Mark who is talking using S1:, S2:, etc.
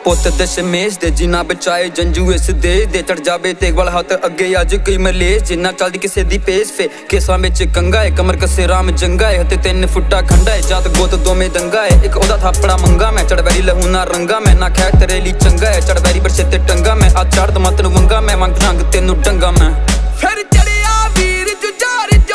S1: ਪੁੱਤ ਦਸ਼ਮੇਸ਼ ਦੇ ਜਿਨਾ ਬਚਾਏ ਜੰਜੂ ਇਸ ਦੇਸ਼ ਦੇ ਚੜ ਜਾਵੇ ਤੇਗ ਵਾਲਾ ਹੱਥ ਅੱਗੇ ਅੱਜ ਕੋਈ ਮਲੇਸ਼ ਜਿੰਨਾ ਚੱਲਦੀ ਕਿਸੇ ਦੀ ਪੇਸ ਫੇ ਕੇਸਾਂ ਵਿੱਚ ਕੰਗਾ ਏ ਕਮਰ ਕੱਸੇ ਰਾਮ ਜੰਗਾ ਏ ਤੇ 3 ਫੁੱਟਾ ਖੰਡਾ ਏ ਜੱਤ ਗੋਤ ਦੋਵੇਂ ਦੰਗਾ ਏ ਇੱਕ ਉਹਦਾ ਥਾਪੜਾ ਮੰਗਾ ਮੈਂ ਚੜਵੈਰੀ ਲਹੂ ਨਾ ਰੰਗਾ ਮੈਂ ਨਾ ਖੈ ਤੇਰੇ ਲਈ ਚੰਗਾ ਏ ਚੜਵੈਰੀ ਬਰਸੇ ਤੇ ਟੰਗਾ ਮੈਂ ਆ ਚੜ੍ਹ ਮਤ ਨੂੰ ਵੰਗਾ ਮੈਂ ਮੰਗ ਰੰਗ ਤੈਨੂੰ ਡੰਗਾ ਮੈਂ ਫਿਰ ਚੜਿਆ ਵੀਰ ਜੁਝਾਰ